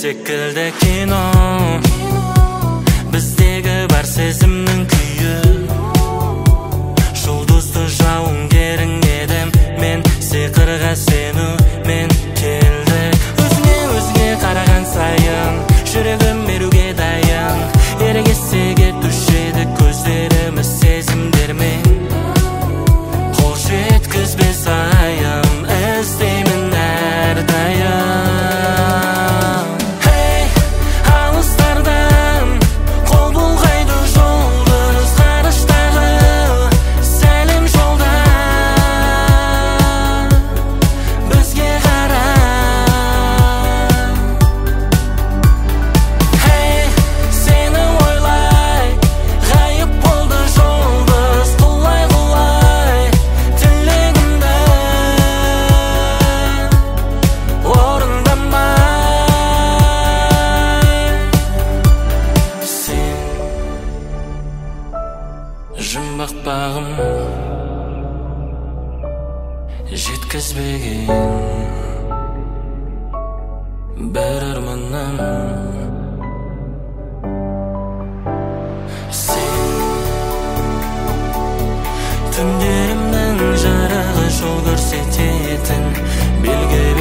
секілді кино, біздегі бар сезімнің күйі. Жұлдызды жауынгерің едім мен, сиқырға сену мен келдік. Өзіңе қараған сайын жүрегім беруге дайын, ерегессе кетуші еді көздеріміз сезімдермен. Қол жеткізбес айым, іздеймін әрдайым. Hey, алыстардан қол бұлғайды жұлдыз ғарыштағы сәлем жолда бізге қарап. Hey, сені ойлай ғайып болды жұлдыз, құлай тілегімді орындамай. Сен жұмбақ бағым жеткізбеген бір арманым. Сен түндерімнің жарығы, жол көрсететін белгі